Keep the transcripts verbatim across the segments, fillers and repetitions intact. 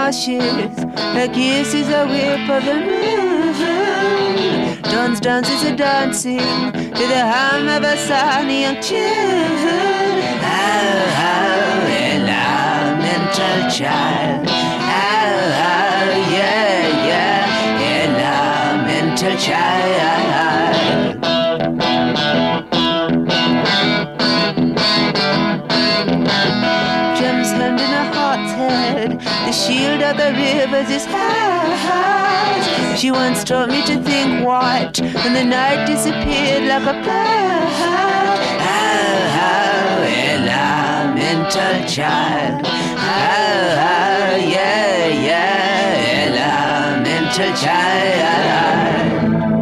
marshes. Her kiss is a whip of the moon. Dawn's dance is a dancing to the hum of a sunny young tune. Oh, oh, elemental child. Oh, oh, yeah, yeah, elemental child. Gems hand in a heart's head. The shield of the rivers is hers. She once taught me to think white, and the night disappeared like a cloud. Oh, oh, elemental child. Oh, oh, yeah, yeah, elemental child.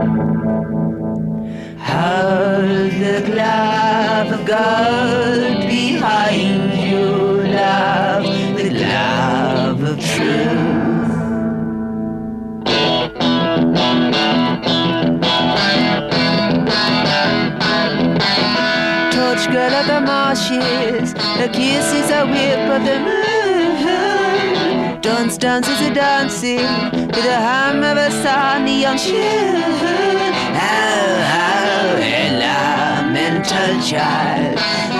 Hold the glove of gold behind you, love, the glove of truth. Torch girl of the marshes, her kiss is a whip of the moon. Dawn's dance is a dancing to the hum of a sunny young tune. Oh, oh, elemental child.